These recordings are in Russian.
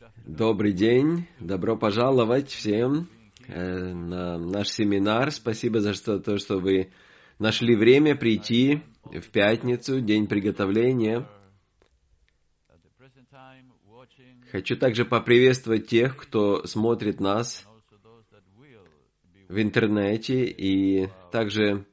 Добрый день, добро пожаловать всем на наш семинар. Спасибо за то, что вы нашли время прийти в пятницу, день приготовления. Хочу также поприветствовать тех, кто смотрит нас в интернете, и также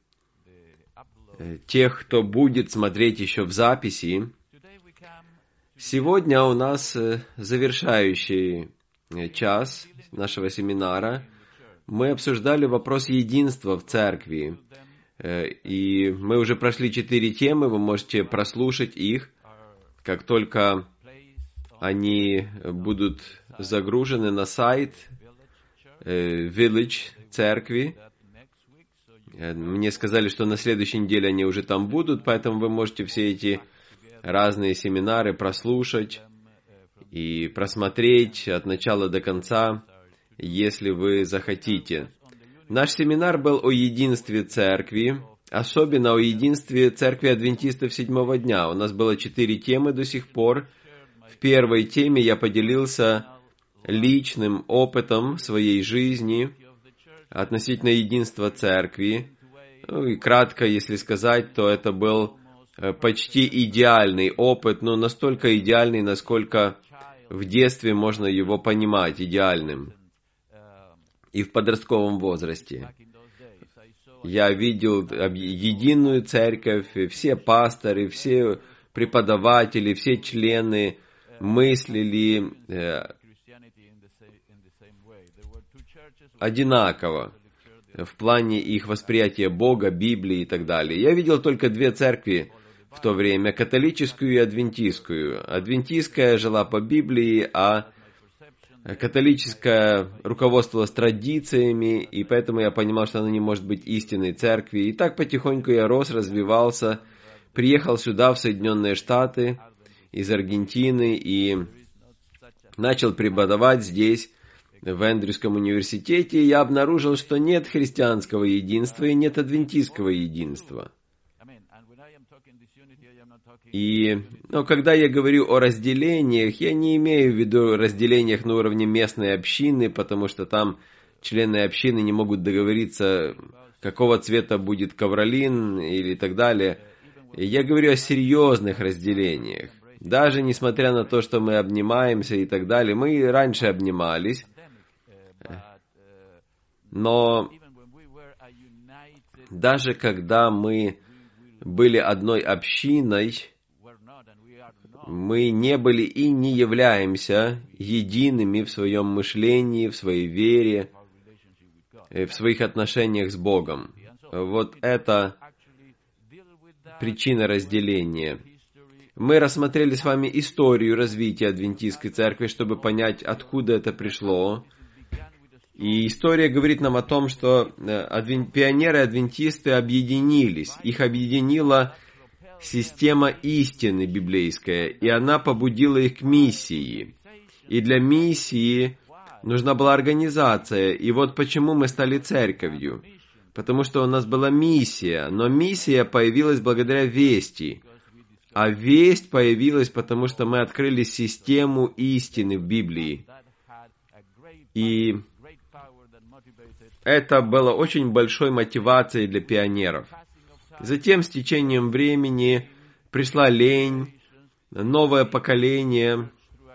тех, кто будет смотреть еще в записи. Сегодня у нас завершающий час нашего семинара. Мы обсуждали вопрос единства в церкви. И мы уже прошли 4 темы, вы можете прослушать их, как только они будут загружены на сайт Village церкви. Мне сказали, что на следующей неделе они уже там будут, поэтому вы можете все эти разные семинары прослушать и просмотреть от начала до конца, если вы захотите. Наш семинар был о единстве церкви, особенно о единстве церкви адвентистов седьмого дня. У нас было 4 темы до сих пор. В первой теме я поделился личным опытом своей жизни относительно единства церкви. И кратко, если сказать, то это был почти идеальный опыт, но настолько идеальный, насколько в детстве можно его понимать идеальным. И в подростковом возрасте. Я видел единую церковь, все пасторы, все преподаватели, все члены мыслили одинаково в плане их восприятия Бога, Библии и так далее. Я видел только 2 церкви в то время, католическую и адвентистскую. Адвентистская жила по Библии, а католическая руководствовалась традициями, и поэтому я понимал, что она не может быть истинной церкви. И так потихоньку я рос, развивался, приехал сюда, в Соединенные Штаты, из Аргентины, и начал преподавать здесь, в Эндрюском университете. Я обнаружил, что нет христианского единства и нет адвентистского единства. Но когда я говорю о разделениях, я не имею в виду разделениях на уровне местной общины, потому что там члены общины не могут договориться, какого цвета будет ковролин или так далее. Я говорю о серьезных разделениях. Даже несмотря на то, что мы обнимаемся и так далее, мы раньше обнимались, но даже когда мы были одной общиной, мы не были и не являемся едиными в своем мышлении, в своей вере, в своих отношениях с Богом. Вот это причина разделения. Мы рассмотрели с вами историю развития адвентистской церкви, чтобы понять, откуда это пришло. И история говорит нам о том, что пионеры-адвентисты объединились. Их объединила система истины библейская, и она побудила их к миссии. И для миссии нужна была организация. И вот почему мы стали церковью. Потому что у нас была миссия, но миссия появилась благодаря вести. А весть появилась, потому что мы открыли систему истины в Библии. И это было очень большой мотивацией для пионеров. Затем с течением времени пришла лень, новое поколение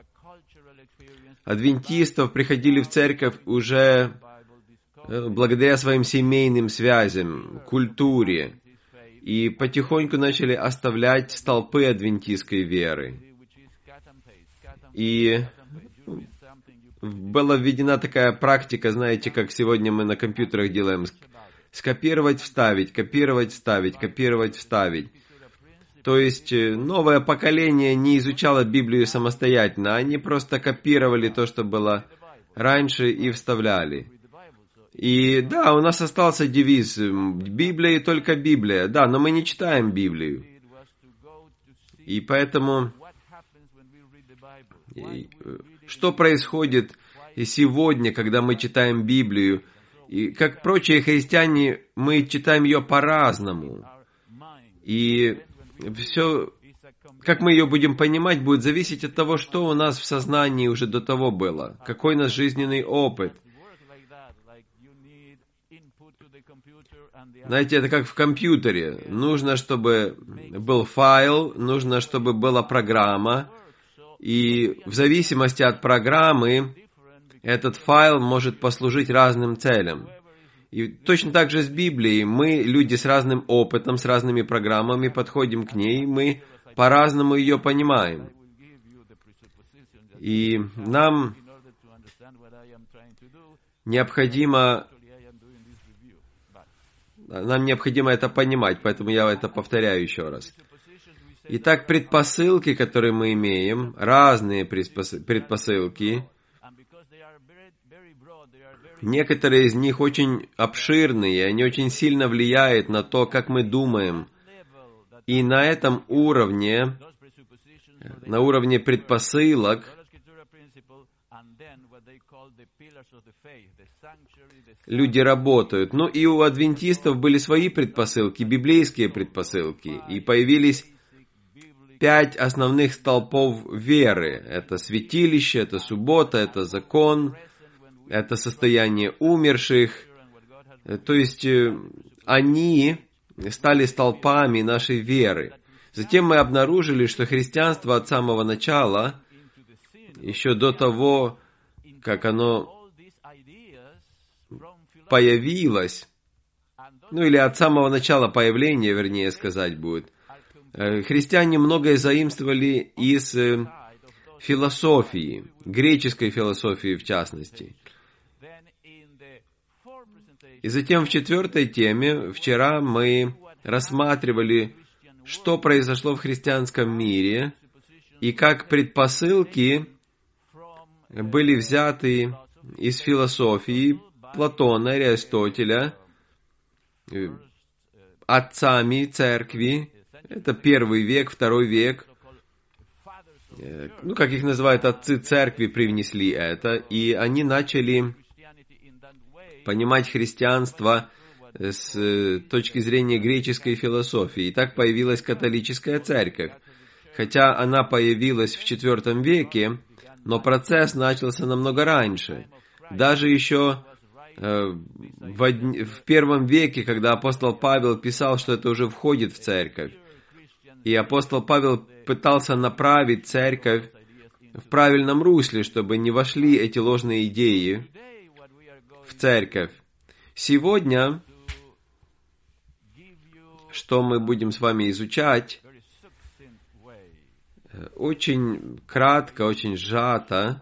адвентистов приходили в церковь уже благодаря своим семейным связям, культуре, и потихоньку начали оставлять столпы адвентистской веры. И была введена такая практика, знаете, как сегодня мы на компьютерах делаем, скопировать, вставить, копировать, вставить, копировать, вставить. То есть новое поколение не изучало Библию самостоятельно, они просто копировали то, что было раньше, и вставляли. И да, у нас остался девиз «Библия и только Библия». Да, но мы не читаем Библию. И поэтому, что происходит сегодня, когда мы читаем Библию? И как прочие христиане, мы читаем ее по-разному. И все как мы ее будем понимать, будет зависеть от того, что у нас в сознании уже до того было, какой у нас жизненный опыт. Знаете, это как в компьютере. Нужно, чтобы был файл, нужно, чтобы была программа, и в зависимости от программы этот файл может послужить разным целям. И точно так же с Библией. Мы, люди с разным опытом, с разными программами, подходим к ней, мы по-разному ее понимаем. И нам необходимо это понимать, поэтому я это повторяю еще раз. Итак, предпосылки, которые мы имеем, разные предпосылки, некоторые из них очень обширные, они очень сильно влияют на то, как мы думаем. И на этом уровне, на уровне предпосылок, люди работают. Ну и у адвентистов были свои предпосылки, библейские предпосылки. И появились 5 основных столпов веры. Это святилище, это суббота, это закон, это состояние умерших. То есть они стали столпами нашей веры. Затем мы обнаружили, что христианство от самого начала, еще до того, как оно появилось, ну или от самого начала появления, вернее сказать будет, христиане многое заимствовали из философии, греческой философии в частности. И затем в 4 теме, вчера мы рассматривали, что произошло в христианском мире, и как предпосылки были взяты из философии Платона, Аристотеля, отцами церкви. Это 1 век, 2 век. Ну, как их называют, отцы церкви привнесли это. И они начали понимать христианство с точки зрения греческой философии. И так появилась католическая церковь. Хотя она появилась в 4 веке, но процесс начался намного раньше. Даже еще в 1 веке, когда апостол Павел писал, что это уже входит в церковь. И апостол Павел пытался направить церковь в правильном русле, чтобы не вошли эти ложные идеи в церковь. Сегодня, что мы будем с вами изучать, очень кратко, очень сжато,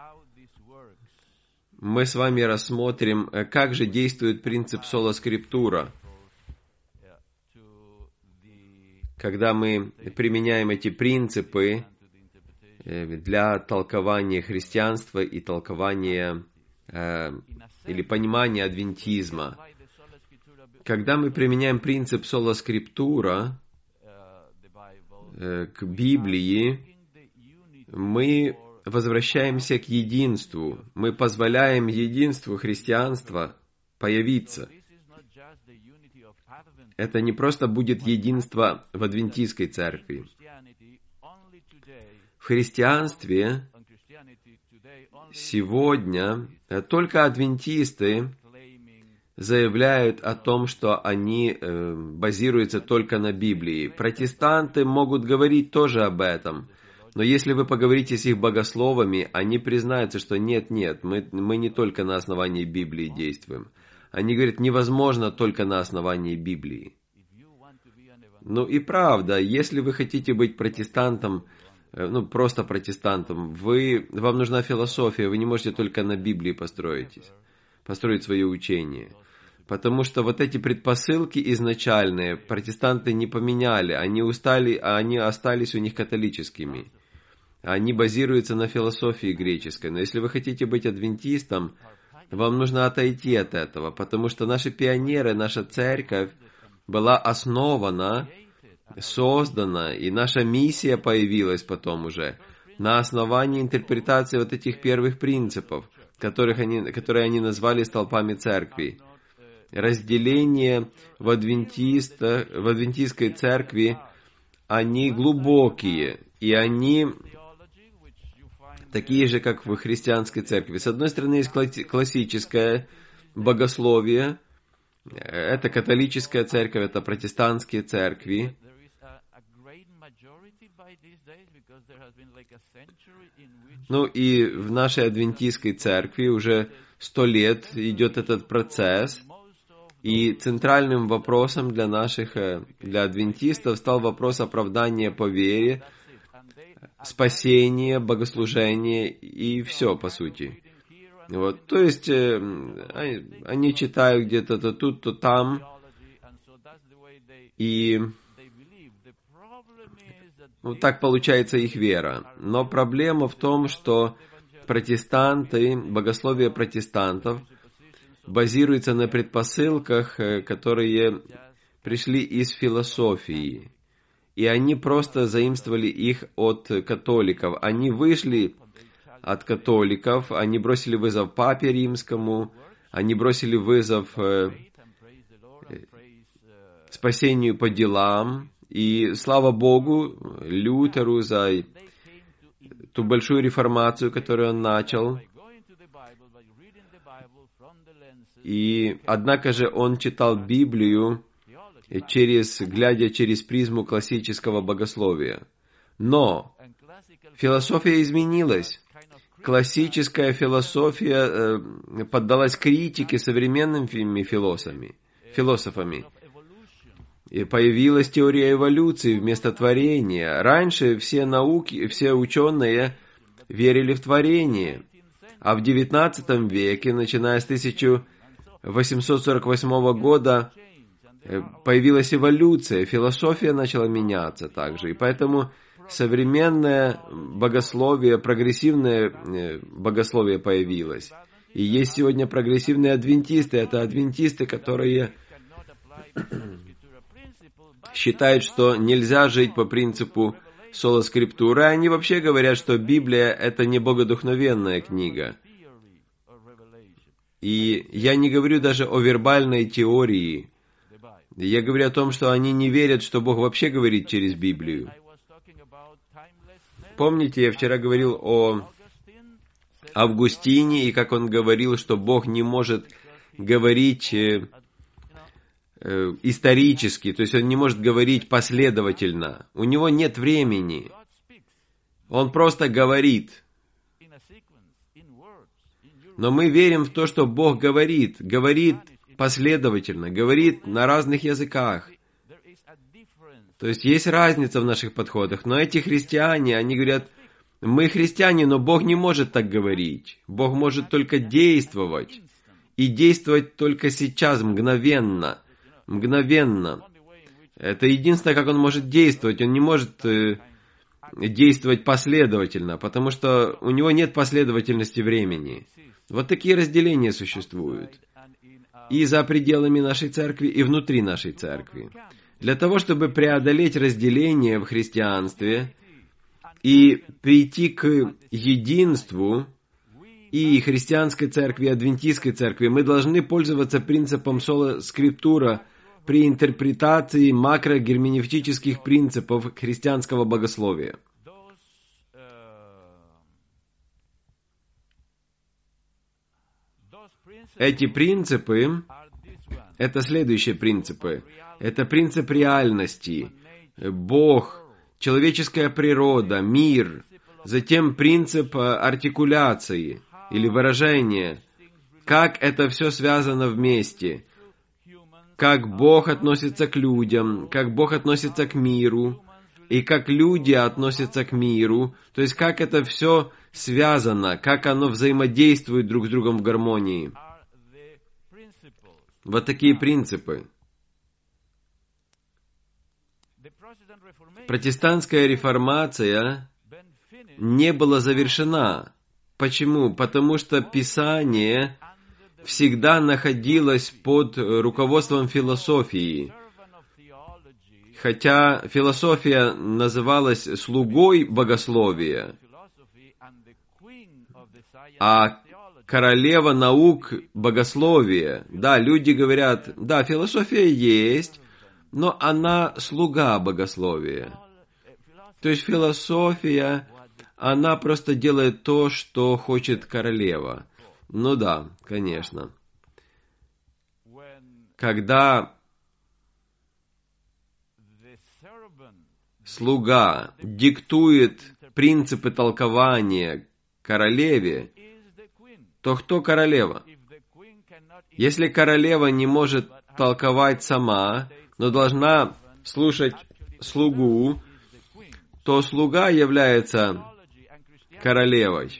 мы с вами рассмотрим, как же действует принцип соло скриптура. Когда мы применяем эти принципы для толкования христианства и толкования или понимания адвентизма. Когда мы применяем принцип соло скриптура к Библии, мы возвращаемся к единству. Мы позволяем единству христианства появиться. Это не просто будет единство в адвентистской церкви. В христианстве сегодня только адвентисты заявляют о том, что они базируются только на Библии. Протестанты могут говорить тоже об этом. Но если вы поговорите с их богословами, они признаются, что нет, мы не только на основании Библии действуем. Они говорят, невозможно только на основании Библии. Ну и правда, если вы хотите быть протестантом, просто протестантом, вам нужна философия, вы не можете только на Библии построить свое учение. Потому что вот эти предпосылки изначальные протестанты не поменяли, они остались у них католическими. Они базируются на философии греческой. Но если вы хотите быть адвентистом, вам нужно отойти от этого, потому что наши пионеры, наша церковь была основана, создана, и наша миссия появилась потом уже на основании интерпретации вот этих первых принципов, которые они назвали столпами церкви. Разделение в адвентистской церкви они глубокие, и они такие же, как в христианской церкви. С одной стороны, есть классическое богословие, это католическая церковь, это протестантские церкви. Ну и в нашей адвентистской церкви уже 100 лет идет этот процесс, и центральным вопросом для адвентистов стал вопрос оправдания по вере, спасения, богослужения и все, по сути. Вот, то есть, они читают где-то то тут, то там, и вот так получается их вера. Но проблема в том, что протестанты, богословие протестантов базируется на предпосылках, которые пришли из философии. И они просто заимствовали их от католиков. Они вышли от католиков, они бросили вызов Папе Римскому, они бросили вызов спасению по делам. И слава Богу, Лютеру за ту большую реформацию, которую он начал. И, однако же, он читал Библию, глядя через призму классического богословия. Но философия изменилась. Классическая философия поддалась критике современными философами. И появилась теория эволюции вместо творения. Раньше все ученые верили в творение. А в XIX веке, начиная с 1848 года, появилась эволюция, философия начала меняться также. И поэтому современное богословие, прогрессивное богословие появилось. И есть сегодня прогрессивные адвентисты. Это адвентисты, которые считают, что нельзя жить по принципу соло скриптура. Они вообще говорят, что Библия — это не богодухновенная книга. И я не говорю даже о вербальной теории. Я говорю о том, что они не верят, что Бог вообще говорит через Библию. Помните, я вчера говорил о Августине, и как он говорил, что Бог не может говорить исторически, то есть он не может говорить последовательно. У него нет времени. Он просто говорит. Но мы верим в то, что Бог говорит последовательно, говорит на разных языках. То есть есть разница в наших подходах. Но эти христиане, они говорят, мы христиане, но Бог не может так говорить. Бог может только действовать. И действовать только сейчас, мгновенно. Мгновенно. Это единственное, как Он может действовать. Он не может действовать последовательно, потому что у Него нет последовательности времени. Вот такие разделения существуют. И за пределами нашей церкви, и внутри нашей церкви. Для того, чтобы преодолеть разделение в христианстве и прийти к единству и христианской церкви, и адвентистской церкви, мы должны пользоваться принципом соло скриптура при интерпретации макрогерменевтических принципов христианского богословия. Эти принципы — это следующие принципы. Это принцип реальности, Бог, человеческая природа, мир. Затем принцип артикуляции или выражения. Как это все связано вместе. Как Бог относится к людям, как Бог относится к миру, и как люди относятся к миру. То есть, как это все связано, как оно взаимодействует друг с другом в гармонии. Вот такие принципы. Протестантская реформация не была завершена. Почему? Потому что Писание всегда находилось под руководством философии. Хотя философия называлась слугой богословия, а королева наук богословия. Да, люди говорят, да, философия есть, но она слуга богословия. То есть философия, она просто делает то, что хочет королева. Ну да, конечно. Когда слуга диктует принципы толкования королеве, то кто королева? Если королева не может толковать сама, но должна слушать слугу, то слуга является королевой.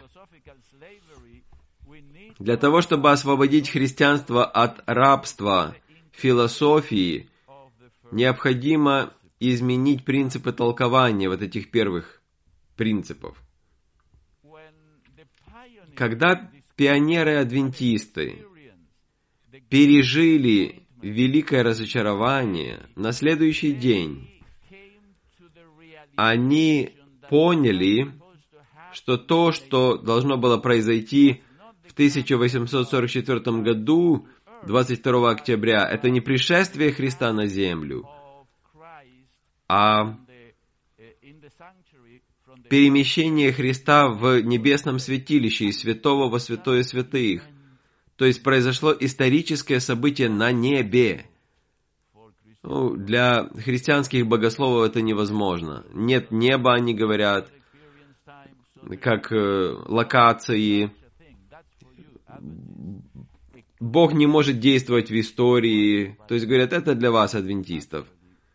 Для того, чтобы освободить христианство от рабства философии, необходимо изменить принципы толкования вот этих первых принципов. Когда пионеры-адвентисты пережили великое разочарование, на следующий день они поняли, что то, что должно было произойти в 1844 году, 22 октября, это не пришествие Христа на землю, а перемещение Христа в небесном святилище из святого во святое святых. То есть произошло историческое событие на небе. Для христианских богословов это невозможно. Нет неба, они говорят, как локации. Бог не может действовать в истории. То есть говорят, это для вас, адвентистов.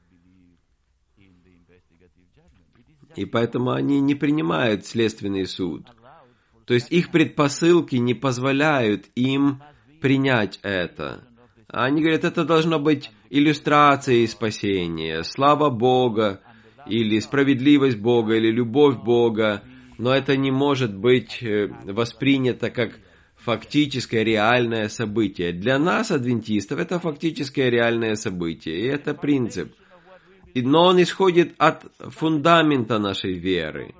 И поэтому они не принимают следственный суд. То есть их предпосылки не позволяют им принять это. Они говорят, это должно быть иллюстрацией спасения, слава Бога, или справедливость Бога, или любовь Бога, но это не может быть воспринято как фактическое реальное событие. Для нас, адвентистов, это фактическое реальное событие, и это принцип. Но он исходит от фундамента нашей веры.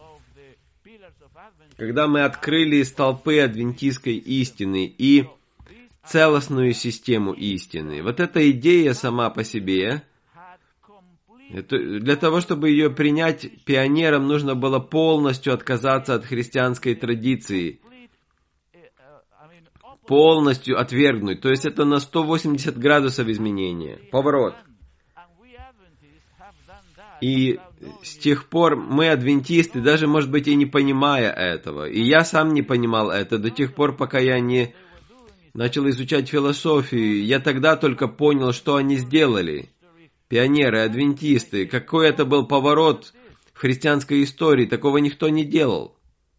Когда мы открыли столпы адвентистской истины и целостную систему истины, вот эта идея сама по себе, для того, чтобы ее принять пионерам, нужно было полностью отказаться от христианской традиции, полностью отвергнуть. То есть это на 180 градусов изменения, поворот. И с тех пор мы, адвентисты, даже, может быть, и не понимая этого, и я сам не понимал это до тех пор, пока я не начал изучать философию, я тогда только понял, что они сделали. Пионеры, адвентисты, какой это был поворот в христианской истории, такого никто не делал.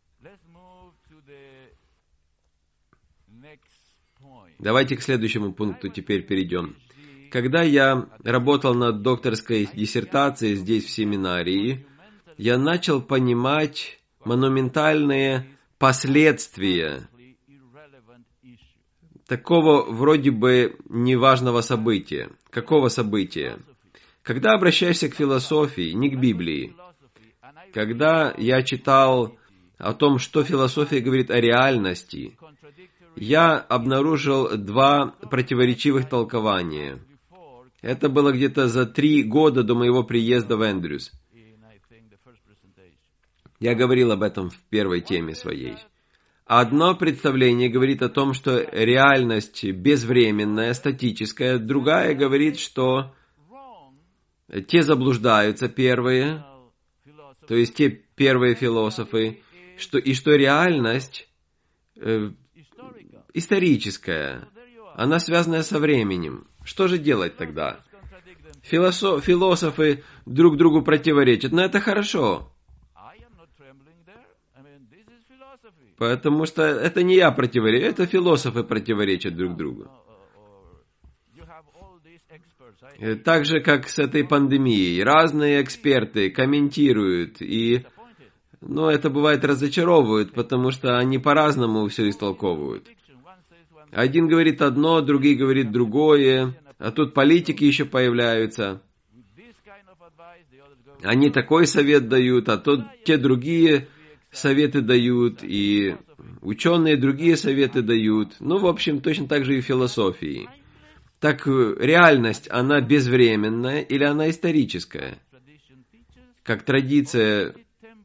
Давайте к следующему пункту теперь перейдем. Когда я работал над докторской диссертацией здесь, в семинарии, я начал понимать монументальные последствия такого вроде бы неважного события. Какого события? Когда обращаешься к философии, не к Библии, когда я читал о том, что философия говорит о реальности, я обнаружил два противоречивых толкования. Это было где-то за 3 года до моего приезда в Эндрюс. Я говорил об этом в первой теме своей. Одно представление говорит о том, что реальность безвременная, статическая. Другая говорит, что те заблуждаются первые, то есть те первые философы, что реальность историческая, она связана со временем. Что же делать тогда? Философы друг другу противоречат, но это хорошо. Потому что это не я противоречу, это философы противоречат друг другу. Так же, как с этой пандемией. Разные эксперты комментируют, и это бывает разочаровывает, потому что они по-разному все истолковывают. Один говорит одно, другой говорит другое, а тут политики еще появляются. Они такой совет дают, а тут те другие советы дают, и ученые другие советы дают. В общем, точно так же и в философии. Так реальность, она безвременная или она историческая? как традиция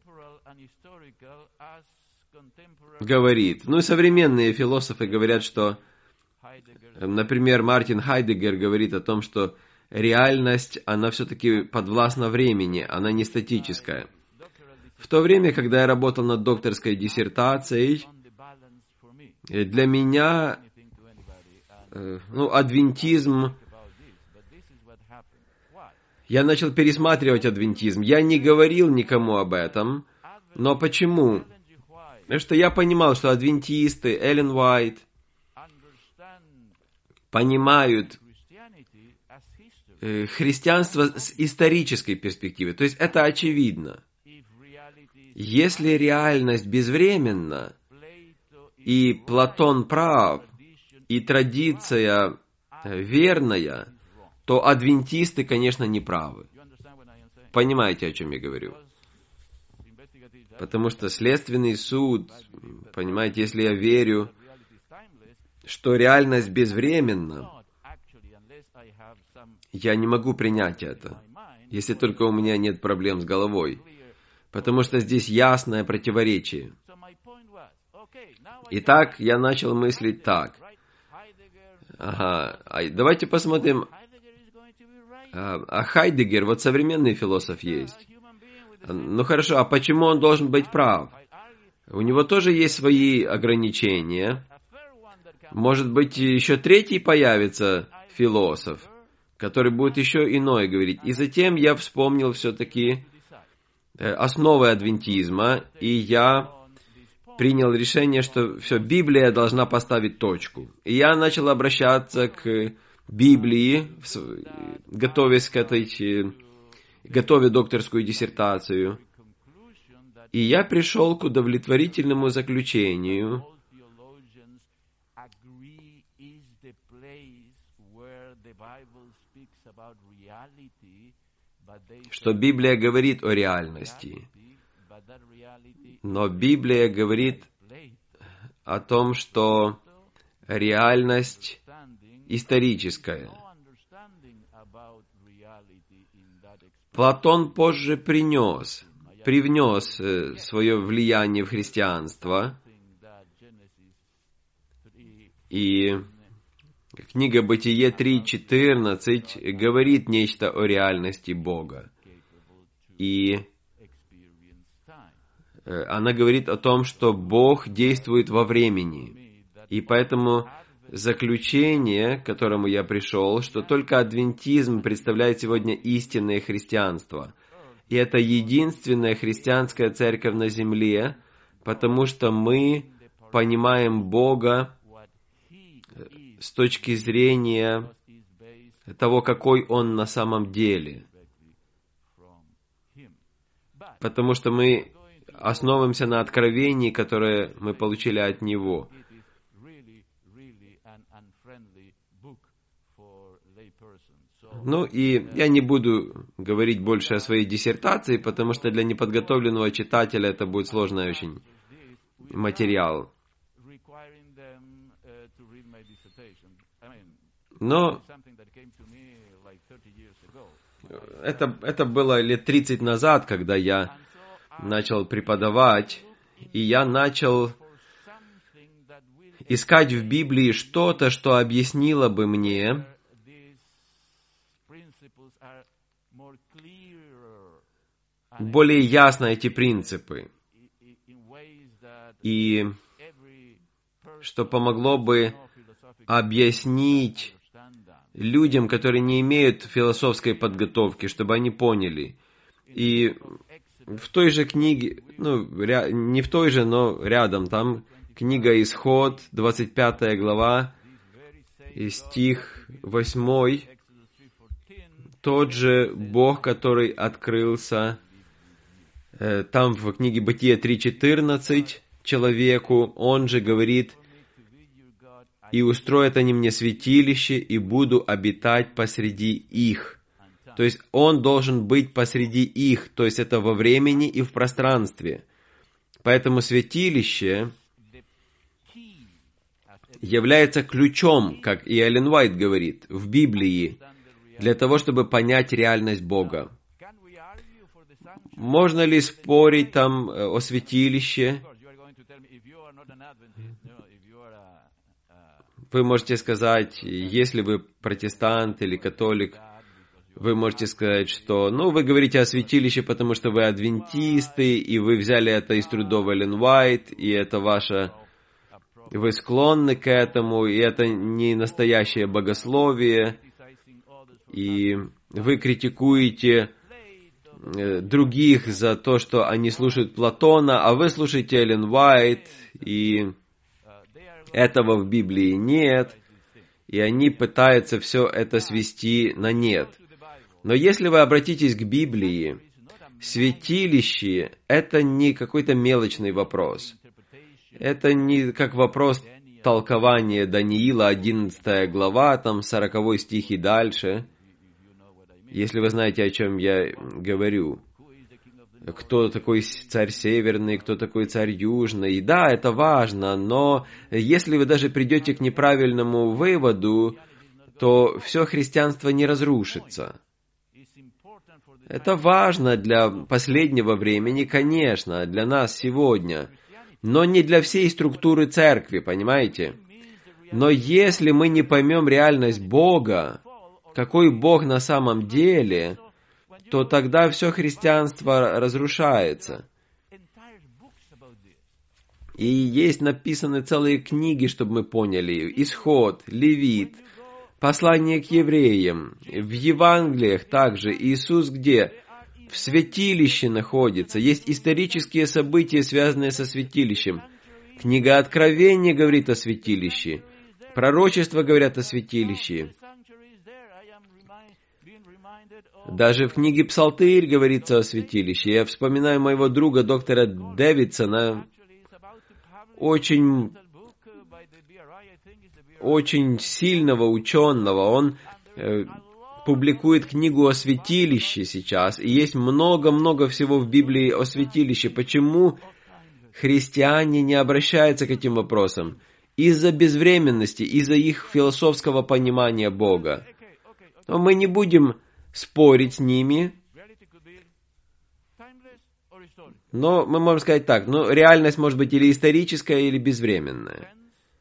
говорит. Ну и современные философы говорят, что, например, Мартин Хайдеггер говорит о том, что реальность, она все-таки подвластна времени, она не статическая. В то время, когда я работал над докторской диссертацией, для меня, адвентизм, я начал пересматривать адвентизм. Я не говорил никому об этом, но почему? Потому что я понимал, что адвентисты, Эллен Уайт, понимают христианство с исторической перспективы. То есть это очевидно. Если реальность безвременна, и Платон прав, и традиция верная, то адвентисты, конечно, не правы. Понимаете, о чем я говорю? Потому что следственный суд, понимаете, если я верю, что реальность безвременна, я не могу принять это, если только у меня нет проблем с головой. Потому что здесь ясное противоречие. Итак, я начал мыслить так. Давайте посмотрим. Хайдеггер, вот современный философ есть. Ну хорошо, а почему он должен быть прав? У него тоже есть свои ограничения. Может быть, еще третий появится философ, который будет еще иное говорить. И затем я вспомнил все-таки основы адвентизма, и я принял решение, что все, Библия должна поставить точку. И я начал обращаться к Библии, готовясь к готовя докторскую диссертацию. И я пришел к удовлетворительному заключению, что Библия говорит о реальности, но Библия говорит о том, что реальность историческая. Платон позже привнес свое влияние в христианство, и книга Бытие 3:14 говорит нечто о реальности Бога. И она говорит о том, что Бог действует во времени. И поэтому заключение, к которому я пришел, что только адвентизм представляет сегодня истинное христианство. И это единственная христианская церковь на земле, потому что мы понимаем Бога с точки зрения того, какой Он на самом деле. Потому что мы основываемся на откровении, которое мы получили от Него. Ну и я не буду говорить больше о своей диссертации, потому что для неподготовленного читателя это будет сложный очень материал. Но это было лет 30 назад, когда я начал преподавать, и я начал искать в Библии что-то, что объяснило бы мне более ясно эти принципы, и что помогло бы объяснить людям, которые не имеют философской подготовки, чтобы они поняли. И в той же книге, не в той же, но рядом, там книга Исход, 25 глава, и стих 8, тот же Бог, который открылся там в книге Бытие 3:14 человеку, он же говорит: «И устроят они мне святилище, и буду обитать посреди их». То есть он должен быть посреди их, то есть это во времени и в пространстве. Поэтому святилище является ключом, как и Эллен Уайт говорит, в Библии, для того, чтобы понять реальность Бога. Можно ли спорить там о святилище? Вы можете сказать, если вы протестант или католик, вы можете сказать, что, вы говорите о святилище, потому что вы адвентисты, и вы взяли это из трудов Эллен Уайт, и это ваше, вы склонны к этому, и это не настоящее богословие, и вы критикуете других за то, что они слушают Платона, а вы слушаете Эллен Уайт, и этого в Библии нет, и они пытаются все это свести на нет. Но если вы обратитесь к Библии, святилище – это не какой-то мелочный вопрос. Это не как вопрос толкования Даниила, 11 глава, там 40 стих и дальше. Если вы знаете, о чем я говорю. Кто такой царь северный, кто такой царь южный. И да, это важно, но если вы даже придете к неправильному выводу, то все христианство не разрушится. Это важно для последнего времени, конечно, для нас сегодня, но не для всей структуры церкви, понимаете? Но если мы не поймем реальность Бога, какой Бог на самом деле, то тогда все христианство разрушается. И есть написаны целые книги, чтобы мы поняли. Исход, Левит, послание к евреям. В Евангелиях также Иисус где? В святилище находится. Есть исторические события, связанные со святилищем. Книга Откровения говорит о святилище. Пророчества говорят о святилище. Даже в книге Псалтырь говорится о святилище. Я вспоминаю моего друга, доктора Дэвидсона, очень сильного ученого. Он публикует книгу о святилище сейчас. И есть много-много всего в Библии о святилище. Почему христиане не обращаются к этим вопросам? Из-за безвременности, из-за их философского понимания Бога. Но мы не будем спорить с ними, но мы можем сказать так, реальность может быть или историческая, или безвременная.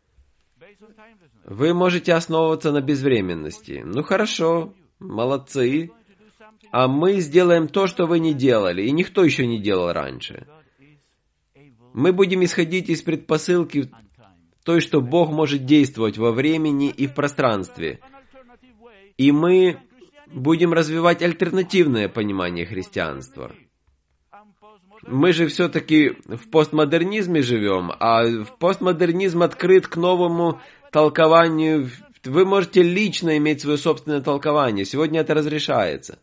Вы можете основываться на безвременности. Хорошо, молодцы. А мы сделаем то, что вы не делали, и никто еще не делал раньше. Мы будем исходить из предпосылки той, что Бог может действовать во времени и в пространстве. И мы будем развивать альтернативное понимание христианства. Мы же все-таки в постмодернизме живем, а в постмодернизм открыт к новому толкованию. Вы можете лично иметь свое собственное толкование. Сегодня это разрешается.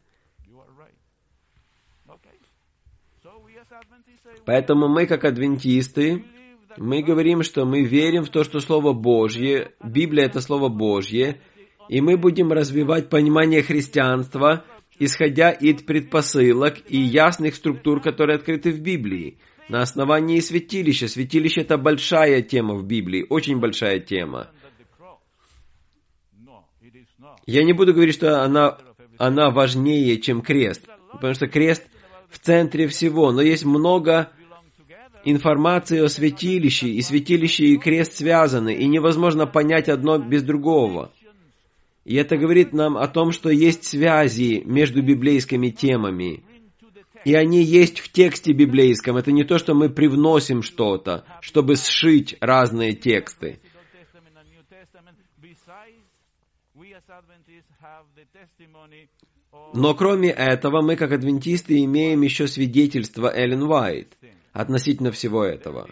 Поэтому мы, как адвентисты, мы говорим, что мы верим в то, что Слово Божье, Библия — это Слово Божье, и мы будем развивать понимание христианства, исходя из предпосылок и ясных структур, которые открыты в Библии, на основании святилища. Святилище — это большая тема в Библии, очень большая тема. Я не буду говорить, что она важнее, чем крест, потому что крест в центре всего, но есть много информации о святилище, и святилище и крест связаны, и невозможно понять одно без другого. И это говорит нам о том, что есть связи между библейскими темами. И они есть в тексте библейском. Это не то, что мы привносим что-то, чтобы сшить разные тексты. Но кроме этого, мы, как адвентисты, имеем еще свидетельство Эллен Уайт относительно всего этого.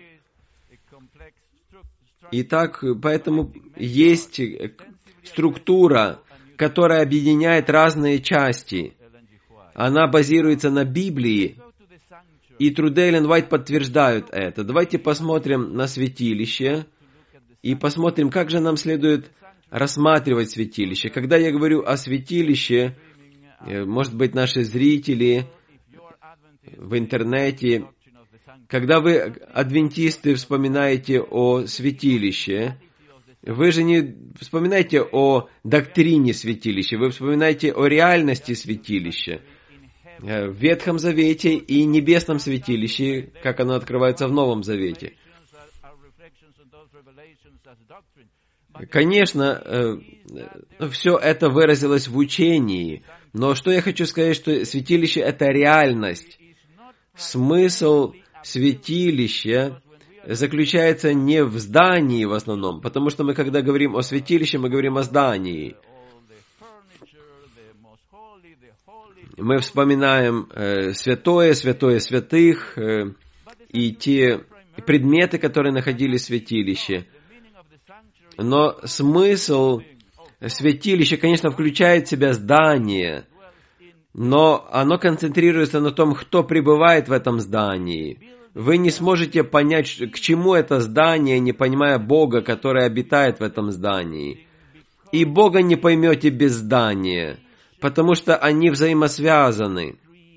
Итак, поэтому есть структура, которая объединяет разные части. Она базируется на Библии, и труды Эллен Уайт подтверждают это. Давайте посмотрим на святилище и посмотрим, как же нам следует рассматривать святилище. Когда я говорю о святилище, может быть, наши зрители в интернете, когда вы, адвентисты, вспоминаете о святилище, вы же не вспоминаете о доктрине святилища, вы вспоминаете о реальности святилища. в Ветхом Завете и Небесном святилище, как оно открывается в Новом Завете. Конечно, все это выразилось в учении, но что я хочу сказать, что святилище — это реальность. Смысл святилища заключается не в здании в основном, потому что мы, когда говорим о святилище, мы говорим о здании. Мы вспоминаем святое, святое святых и те предметы, которые находились в святилище. Но смысл святилища, конечно, включает в себя здание, но оно концентрируется на том, кто пребывает в этом здании. Вы не сможете понять, к чему это здание, не понимая Бога, который обитает в этом здании. И Бога не поймете без здания, потому что они взаимосвязаны.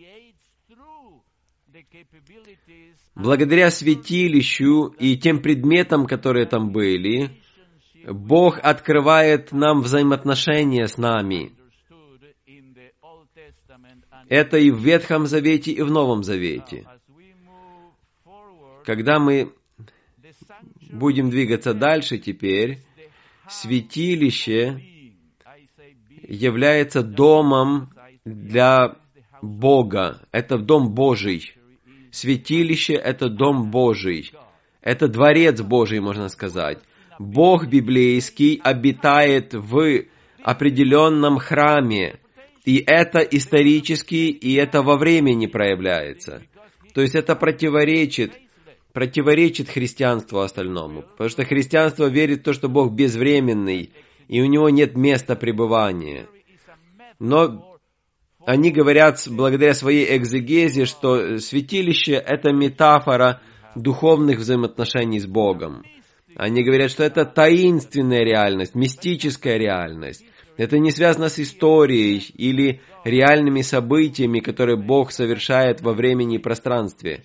Благодаря святилищу и тем предметам, которые там были, Бог открывает нам взаимоотношения с нами. Это и в Ветхом Завете, и в Новом Завете. Когда мы будем двигаться дальше теперь, святилище является домом для Бога. Это дом Божий. Святилище — это дом Божий. Это дворец Божий, можно сказать. Бог библейский обитает в определенном храме. И это исторически, и это во времени проявляется. То есть это противоречит христианству остальному. Потому что христианство верит в то, что Бог безвременный, и у Него нет места пребывания. Но они говорят, благодаря своей экзегезе, что святилище — это метафора духовных взаимоотношений с Богом. Они говорят, что это таинственная реальность, мистическая реальность. Это не связано с историей или реальными событиями, которые Бог совершает во времени и пространстве.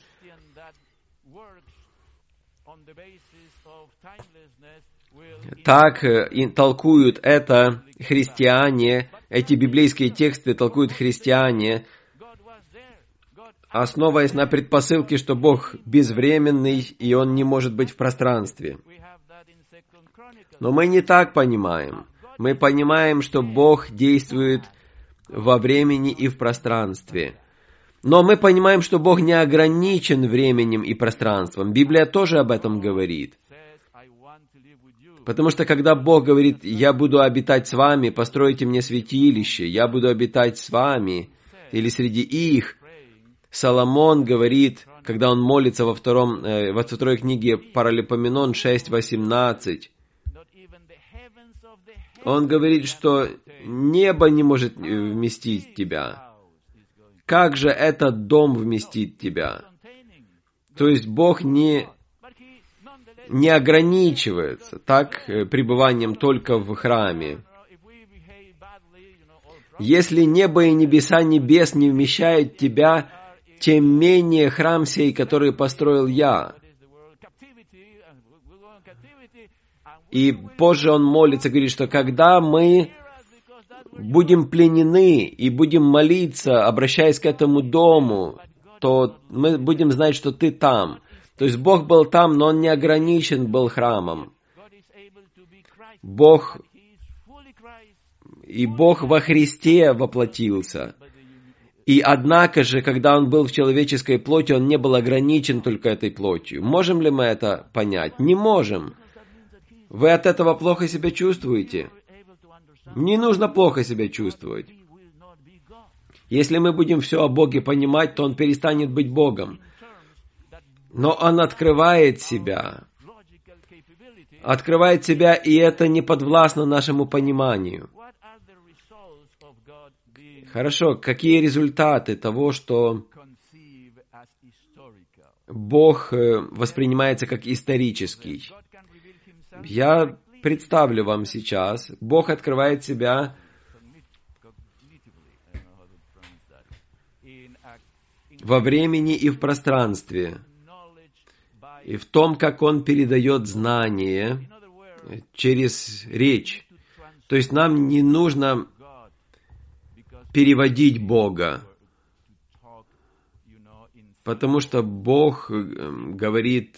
Так толкуют это христиане, эти библейские тексты толкуют христиане, основываясь на предпосылке, что Бог безвременный, и Он не может быть в пространстве. Но мы не так понимаем. Мы понимаем, что Бог действует во времени и в пространстве. Но мы понимаем, что Бог не ограничен временем и пространством. Библия тоже об этом говорит. Потому что когда Бог говорит: «Я буду обитать с вами, постройте мне святилище, я буду обитать с вами», или среди их, Соломон говорит, когда он молится во второй книге Паралипоменон 6:18, он говорит, что небо не может вместить тебя. Как же этот дом вместит тебя? То есть Бог не ограничивается так пребыванием только в храме. Если небо и небеса небес не вмещают тебя, тем менее храм сей, который построил я. И позже он молится, говорит, что когда мы будем пленены и будем молиться, обращаясь к этому дому, то мы будем знать, что ты там. То есть Бог был там, но Он не ограничен был храмом. Бог во Христе воплотился. И однако же, когда Он был в человеческой плоти, Он не был ограничен только этой плотью. Можем ли мы это понять? Не можем. Вы от этого плохо себя чувствуете? Не нужно плохо себя чувствовать. Если мы будем все о Боге понимать, то Он перестанет быть Богом. Но Он открывает себя, и это не подвластно нашему пониманию. Хорошо, какие результаты того, что Бог воспринимается как исторический? Я представлю вам сейчас, Бог открывает себя во времени и в пространстве, и в том, как Он передает знания через речь. То есть нам не нужно переводить Бога. потому что Бог говорит...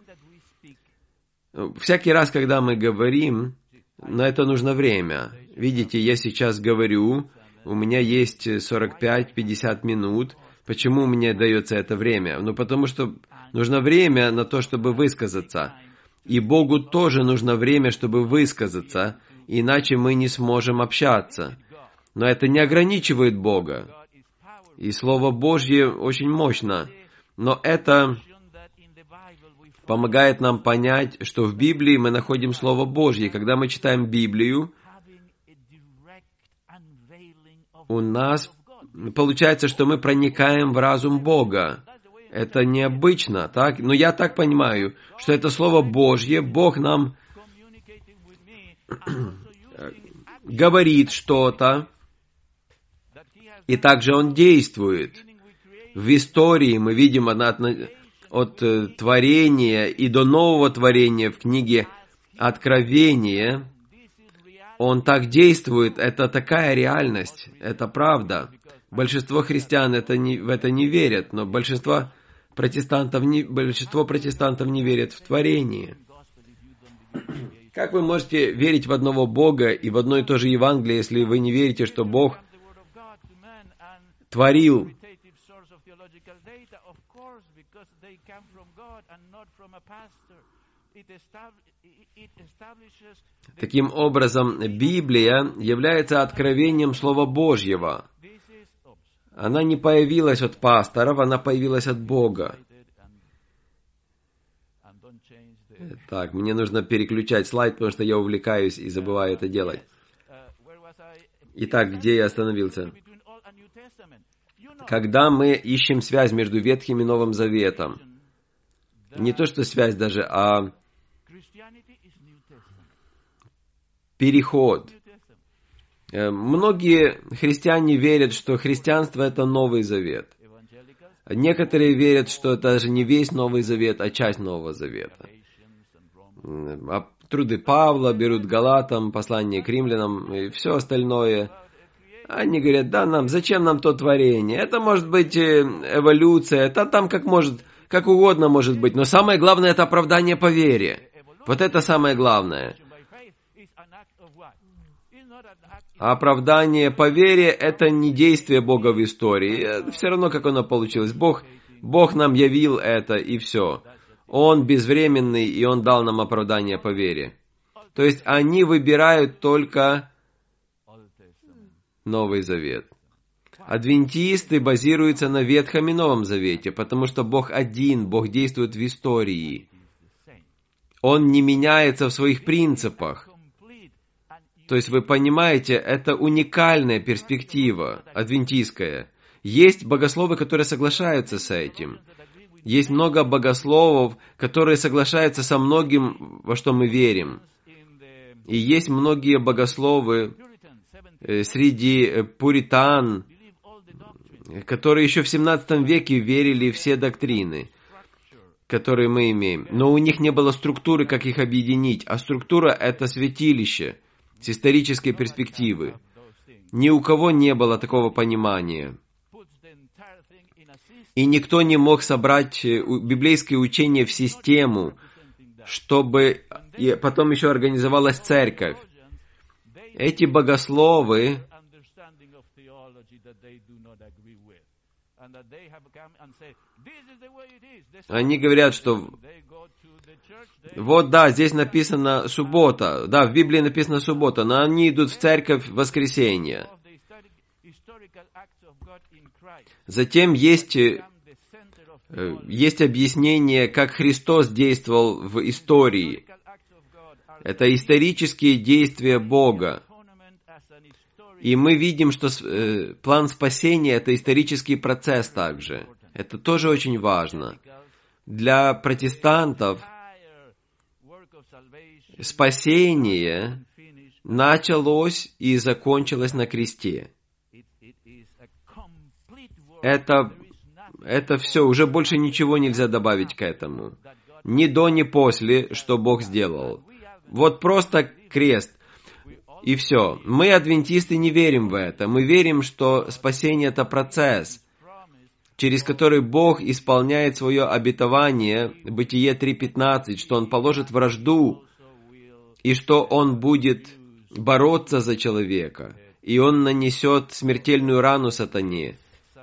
Всякий раз, когда мы говорим, на это нужно время. Видите, я сейчас говорю, у меня есть 45-50 минут. Почему мне дается это время? Ну, потому что нужно время на то, чтобы высказаться. И Богу тоже нужно время, чтобы высказаться, иначе мы не сможем общаться. Но это не ограничивает Бога. И Слово Божье очень мощно. Но это помогает нам понять, что в Библии мы находим Слово Божье. Когда мы читаем Библию, у нас получается, что мы проникаем в разум Бога. Это необычно, так? Но я так понимаю, что это Слово Божье, Бог нам говорит что-то, и также Он действует. В истории мы видим от творения и до нового творения в книге Откровения, Он так действует, это такая реальность, это правда. Большинство христиан в это не верят, но большинство протестантов не верят в творение. Как вы можете верить в одного Бога и в одно и то же Евангелие, если вы не верите, что Бог творил? Таким образом, Библия является откровением Слова Божьего. Она не появилась от пасторов, она появилась от Бога. Так, мне нужно переключать слайд, потому что я увлекаюсь и забываю это делать. Итак, где я остановился? Когда мы ищем связь между Ветхим и Новым Заветом, не то что связь даже, а переход. Многие христиане верят, что христианство — это Новый Завет. Некоторые верят, что это даже не весь Новый Завет, а часть Нового Завета. Труды Павла берут Галатам, послание к римлянам и все остальное. Они говорят, зачем нам то творение? Это может быть эволюция, это там как угодно может быть. Но самое главное — это оправдание по вере. Вот это самое главное. Оправдание по вере — это не действие Бога в истории. Все равно, как оно получилось. Бог нам явил это, и все. Он безвременный, и Он дал нам оправдание по вере. То есть они выбирают только Новый Завет. Адвентисты базируются на Ветхом и Новом Завете, потому что Бог один, Бог действует в истории. Он не меняется в своих принципах. То есть, вы понимаете, это уникальная перспектива, адвентистская. Есть богословы, которые соглашаются с этим. Есть много богословов, которые соглашаются со многим, во что мы верим. И есть многие богословы среди пуритан, которые еще в 17 веке верили в все доктрины, которые мы имеем. Но у них не было структуры, как их объединить. А структура — это святилище с исторической перспективы. Ни у кого не было такого понимания. И никто не мог собрать библейское учение в систему, чтобы потом еще организовалась церковь. Эти богословы, они говорят, что здесь написано суббота. Да, в Библии написано суббота, но они идут в церковь в воскресенье. Затем есть объяснение, как Христос действовал в истории. Это исторические действия Бога. И мы видим, что план спасения — это исторический процесс также. Это тоже очень важно. Для протестантов спасение началось и закончилось на кресте. Это все, уже больше ничего нельзя добавить к этому. Ни до, ни после, что Бог сделал. Вот просто крест. И все. Мы, адвентисты, не верим в это. Мы верим, что спасение — это процесс. через который Бог исполняет свое обетование, Бытие 3:15, что Он положит вражду, и что Он будет бороться за человека, и Он нанесет смертельную рану сатане.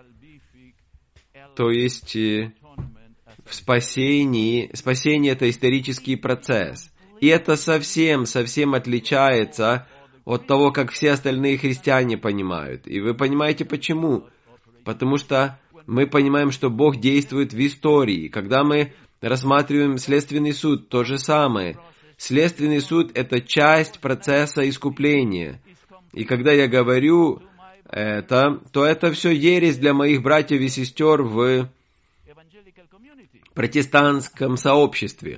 То есть в спасение это исторический процесс. И это совсем отличается от того, как все остальные христиане понимают. И вы понимаете почему? Потому что мы понимаем, что Бог действует в истории. Когда мы рассматриваем следственный суд, то же самое. Следственный суд – это часть процесса искупления. И когда я говорю это, то это все ересь для моих братьев и сестер в протестантском сообществе.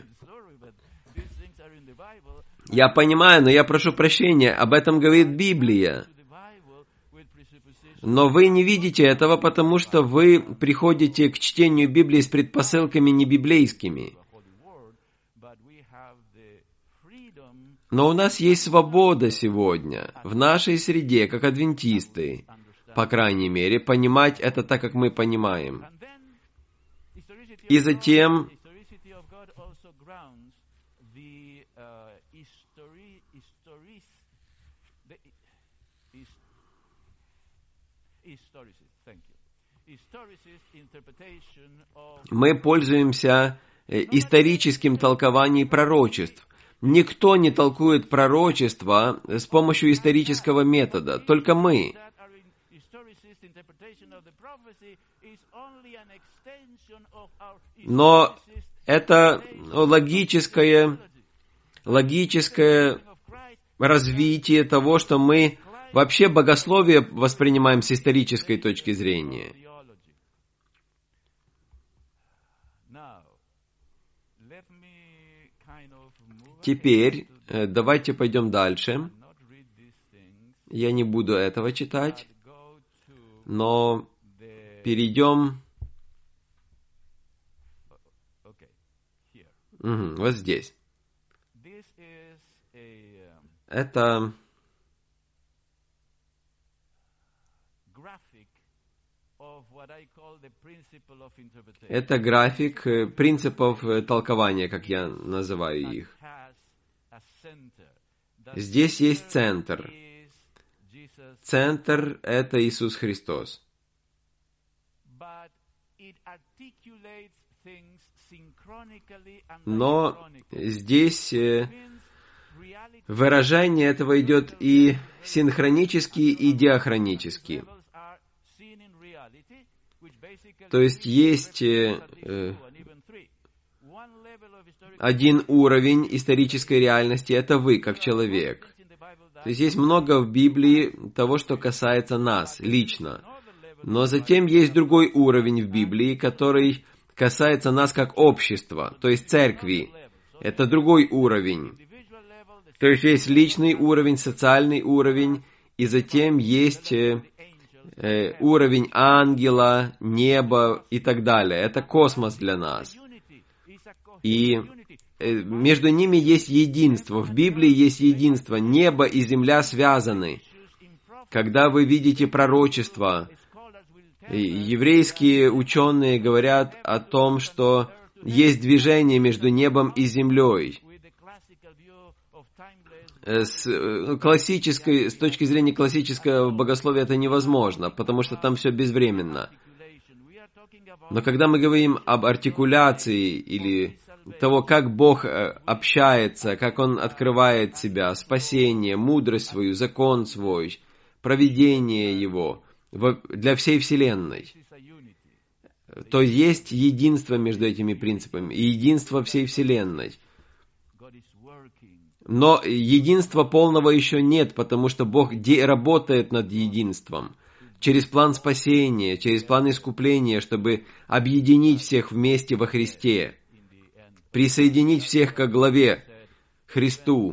Я понимаю, но я прошу прощения, об этом говорит Библия. Но вы не видите этого, потому что вы приходите к чтению Библии с предпосылками небиблейскими. Но у нас есть свобода сегодня, в нашей среде, как адвентисты, по крайней мере, понимать это так, как мы понимаем. И затем мы пользуемся историческим толкованием пророчеств. Никто не толкует пророчество с помощью исторического метода, только мы. Но это логическое развитие того, что мы вообще богословие воспринимаем с исторической точки зрения. Теперь давайте пойдем дальше. Я не буду этого читать, но перейдем вот здесь. Это график принципов толкования, как я называю их. Здесь есть центр. Центр — это Иисус Христос. Но здесь выражение этого идет и синхронически, и диахронически. То есть один уровень исторической реальности — это вы, как человек. То есть много в Библии того, что касается нас лично. Но затем есть другой уровень в Библии, который касается нас как общества, то есть церкви. Это другой уровень. То есть есть личный уровень, социальный уровень, и затем есть уровень ангела, неба и так далее. Это космос для нас. И между ними есть единство. В Библии есть единство. Небо и земля связаны. Когда вы видите пророчество, еврейские ученые говорят о том, что есть движение между небом и землей. С точки зрения классического богословия это невозможно, потому что там все безвременно. Но когда мы говорим об артикуляции или того, как Бог общается, как Он открывает себя, спасение, мудрость свою, закон свой, провидение Его для всей Вселенной, то есть единство между этими принципами и единство всей Вселенной. Но единства полного еще нет, потому что Бог работает над единством. Через план спасения, через план искупления, чтобы объединить всех вместе во Христе. Присоединить всех ко главе Христу.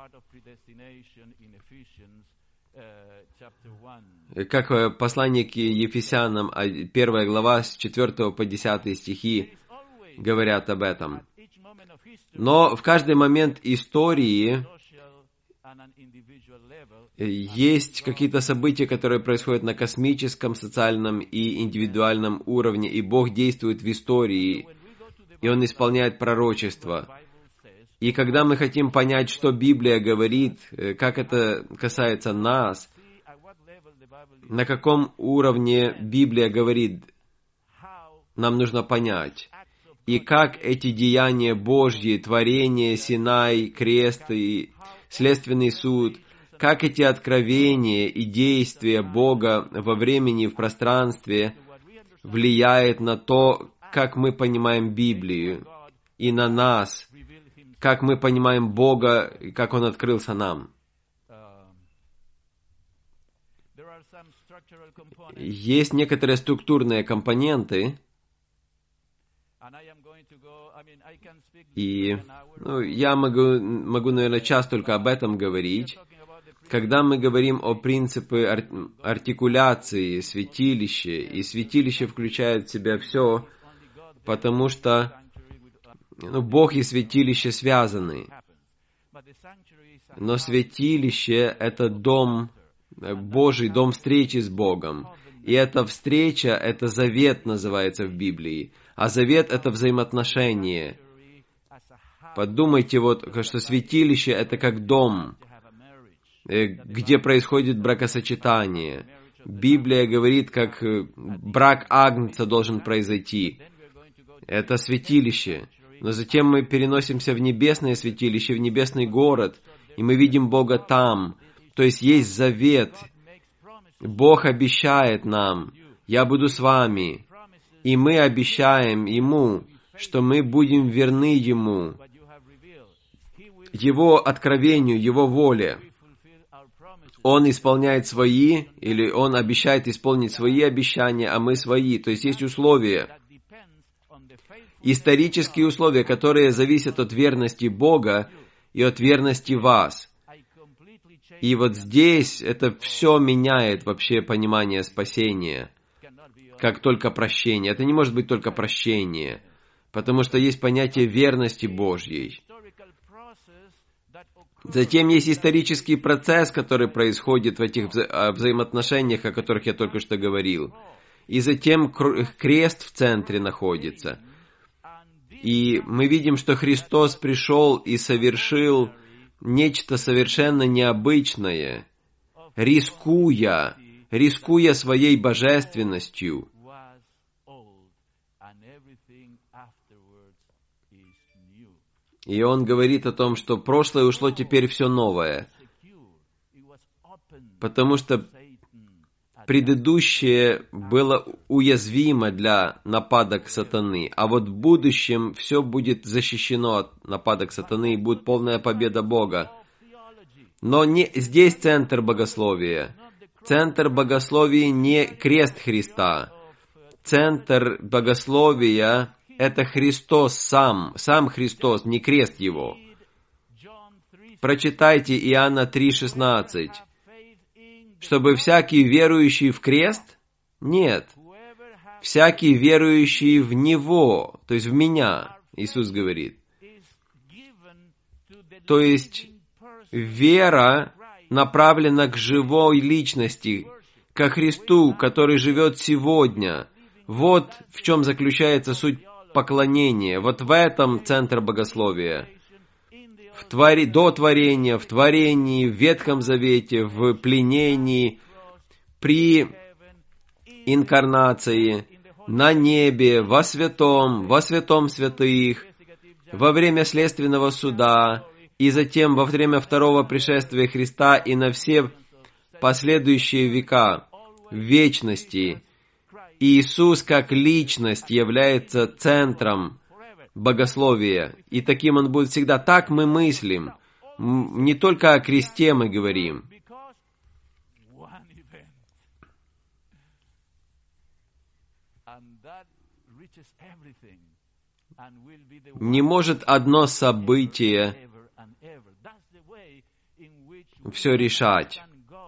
Как послание к Ефесянам, 1 глава, с 4 по 10 стихи говорят об этом. Но в каждый момент истории Есть какие-то события, которые происходят на космическом, социальном и индивидуальном уровне, и Бог действует в истории, и Он исполняет пророчества. И когда мы хотим понять, что Библия говорит, как это касается нас, на каком уровне Библия говорит, нам нужно понять. И как эти деяния Божьи, творение, Синай, крест и следственный суд, как эти откровения и действия Бога во времени и в пространстве влияет на то, как мы понимаем Библию, и на нас, как мы понимаем Бога, и как Он открылся нам. Есть некоторые структурные компоненты, и я могу, наверное, час только об этом говорить. Когда мы говорим о принципе артикуляции святилища, и святилище включает в себя все, потому что Бог и святилище связаны. Но святилище — это дом Божий, дом встречи с Богом. И эта встреча, это завет называется в Библии. А завет — это взаимоотношения. Подумайте, что святилище — это как дом, где происходит бракосочетание. Библия говорит, как брак Агнца должен произойти. Это святилище. Но затем мы переносимся в небесное святилище, в небесный город, и мы видим Бога там. То есть есть завет. Бог обещает нам: «Я буду с вами». И мы обещаем Ему, что мы будем верны Ему, Его откровению, Его воле. Он исполняет свои, или Он обещает исполнить свои обещания, а мы свои. То есть есть условия, исторические условия, которые зависят от верности Бога и от верности вас. И вот здесь это все меняет вообще понимание спасения, как только прощение. Это не может быть только прощение, потому что есть понятие верности Божьей. Затем есть исторический процесс, который происходит в этих взаимоотношениях, о которых я только что говорил. И затем крест в центре находится. И мы видим, что Христос пришел и совершил нечто совершенно необычное, рискуя своей божественностью. И Он говорит о том, что прошлое ушло, теперь все новое. Потому что предыдущее было уязвимо для нападок сатаны, а вот в будущем все будет защищено от нападок сатаны, и будет полная победа Бога. Но не здесь центр богословия. Центр богословия не крест Христа. Центр богословия — это Христос сам Христос, не крест Его. Прочитайте Иоанна 3,16. Чтобы всякий верующий в крест? Нет. Всякий верующий в Него, то есть в Меня, Иисус говорит. То есть вера направлена к живой личности, ко Христу, который живет сегодня. Вот в чем заключается суть поклонения. Вот в этом центр богословия. До творения, в творении, в Ветхом Завете, в пленении, при инкарнации, на небе, во святом святых, во время следственного суда, и затем во время второго пришествия Христа и на все последующие века, в вечности. Иисус как личность является центром богословия, и таким Он будет всегда. Так мы мыслим. Не только о кресте мы говорим. Не может одно событие все решать.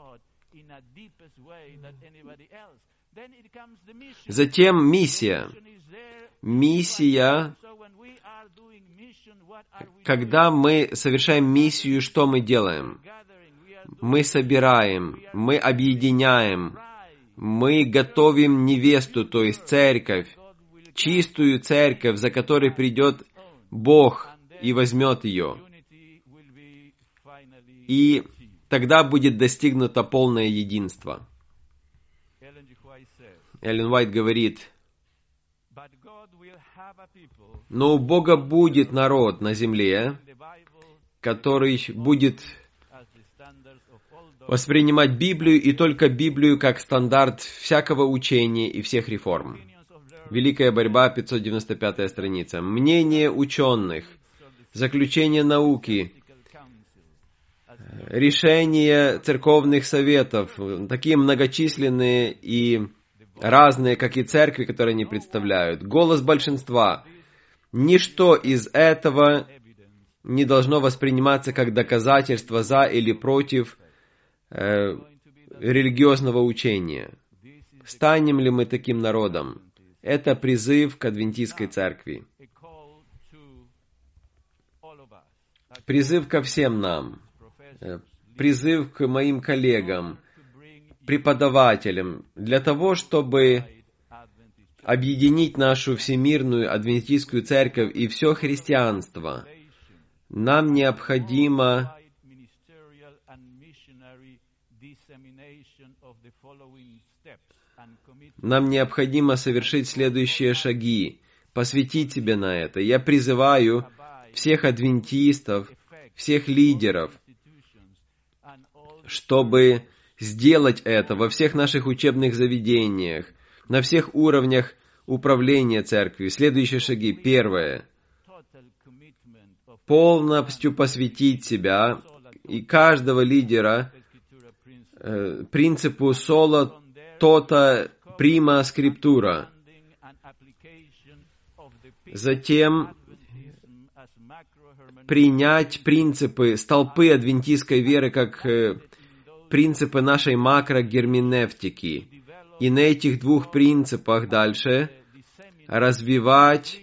Затем миссия. Миссия. Когда мы совершаем миссию, что мы делаем? мы собираем, мы объединяем, мы готовим невесту, то есть церковь, чистую церковь, за которой придет Бог и возьмет ее. И тогда будет достигнуто полное единство. Эллен Уайт говорит, но у Бога будет народ на земле, который будет воспринимать Библию и только Библию как стандарт всякого учения и всех реформ. Великая борьба, 595 страница. Мнение ученых, заключение науки, решения церковных советов, такие многочисленные и разные, как и церкви, которые они представляют, голос большинства. Ничто из этого не должно восприниматься как доказательство за или против религиозного учения. Станем ли мы таким народом? Это призыв к адвентистской церкви. Призыв ко всем нам. Призыв к моим коллегам, преподавателям, для того, чтобы объединить нашу всемирную адвентистскую церковь и все христианство. Нам необходимо совершить следующие шаги, посвятить себя на это. Я призываю всех адвентистов, всех лидеров, чтобы сделать это во всех наших учебных заведениях, на всех уровнях управления церковью. Следующие шаги. Первое. Полностью посвятить себя и каждого лидера принципу соло тота прима скриптура. Затем принять принципы, столпы адвентистской веры как принципы нашей макрогерменевтики. И на этих двух принципах дальше развивать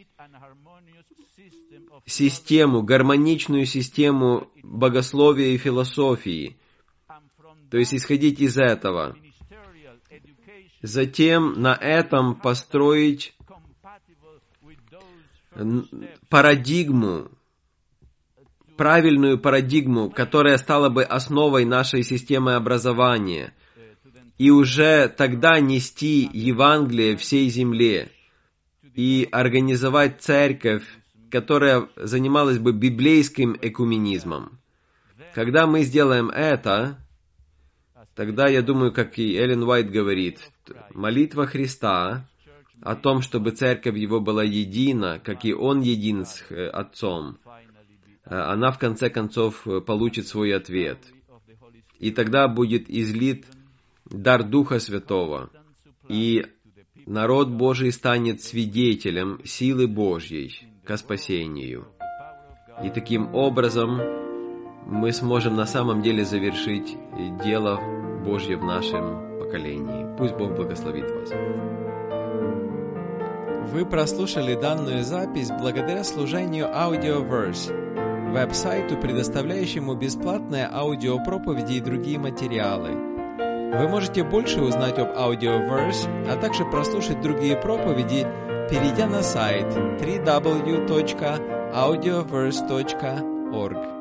систему, гармоничную систему богословия и философии. То есть исходить из этого. Затем на этом построить парадигму, правильную парадигму, которая стала бы основой нашей системы образования, и уже тогда нести Евангелие всей земле и организовать церковь, которая занималась бы библейским экуменизмом. Когда мы сделаем это, тогда, я думаю, как и Эллен Уайт говорит, молитва Христа о том, чтобы церковь его была едина, как и он един с Отцом, она в конце концов получит свой ответ. И тогда будет излит дар Духа Святого, и народ Божий станет свидетелем силы Божьей ко спасению. И таким образом мы сможем на самом деле завершить дело Божье в нашем поколении. Пусть Бог благословит вас. Вы прослушали данную запись благодаря служению Audioverse, веб-сайту, предоставляющему бесплатные аудиопроповеди и другие материалы. Вы можете больше узнать об Audioverse, а также прослушать другие проповеди, перейдя на сайт www.audioverse.org.